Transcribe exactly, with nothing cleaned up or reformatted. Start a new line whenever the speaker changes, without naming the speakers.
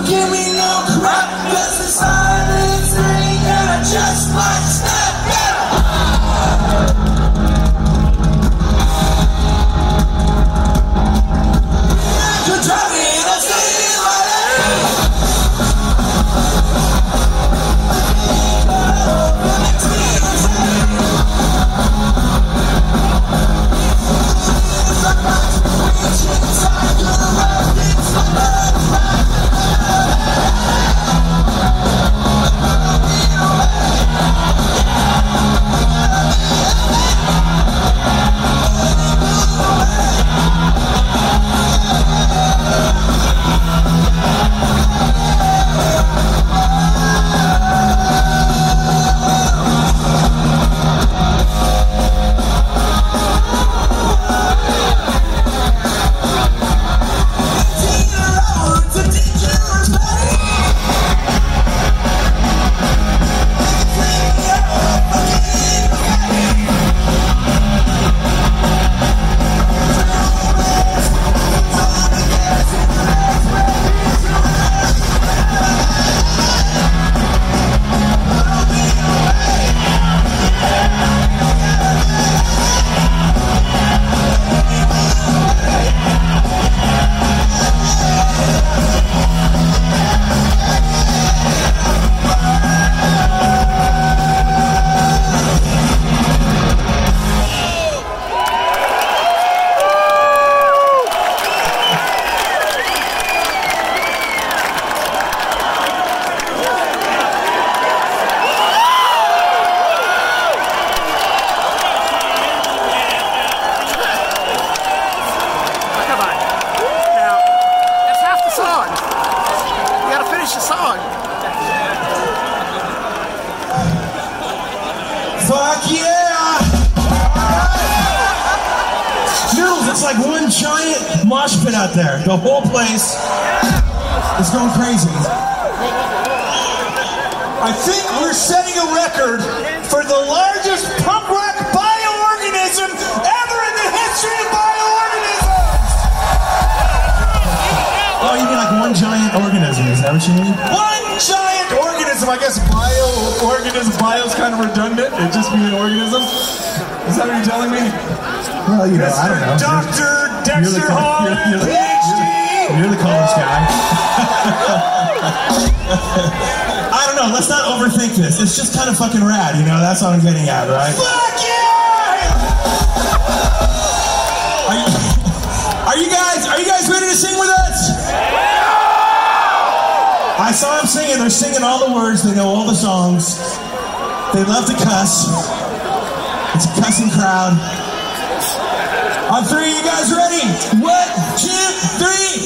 give me no crap, cause the silence ain't gonna just like snap. You're driving a city Fuck yeah! Noodles, it's like one giant mosh pit out there. The whole place is going crazy.
I think we're setting a record for the largest punk rock bioorganism ever in the history of bioorganisms!
Oh, you mean like one giant organism, is that what you mean?
One giant organism! I guess bioorganism, bio's kind of redundant. It'd just be an organism. Is that what you're telling me?
Well, you know, I don't know.
Doctor Dexter
You're the,
Hall,
you're, you're,
P H D!
you're, you're the college guy. I don't know, let's not overthink this. It's just kind of fucking rad, you know? That's what I'm getting at, right?
Fuck yeah!
Are you, are you guys, are you guys ready to sing with us? I saw them singing. They're singing all the words. They know all the songs. They love to cuss. It's a cussing crowd. On three, you guys ready? One, two, three.